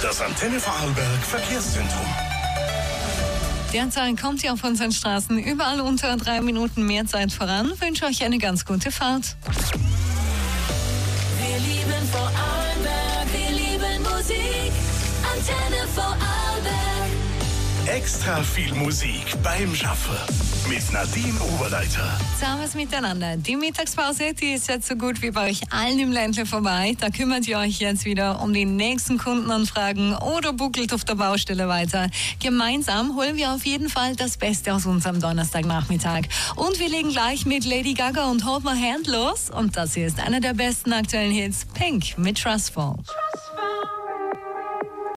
Das Antenne Vorarlberg Verkehrszentrum. Derzeit kommt ihr auf unseren Straßen überall unter 3 Minuten mehr Zeit voran. Ich wünsche euch eine ganz gute Fahrt. Wir lieben Vorarlberg, wir lieben Musik. Antenne Vorarlberg. Extra viel Musik beim Schaffen mit Nadine Oberleiter. Servus miteinander. Die Mittagspause, die ist jetzt so gut wie bei euch allen im Ländle vorbei. Da kümmert ihr euch jetzt wieder um die nächsten Kundenanfragen oder buckelt auf der Baustelle weiter. Gemeinsam holen wir auf jeden Fall das Beste aus unserem Donnerstagnachmittag. Und wir legen gleich mit Lady Gaga und Hold My Hand los. Und das hier ist einer der besten aktuellen Hits, Pink mit Trustful.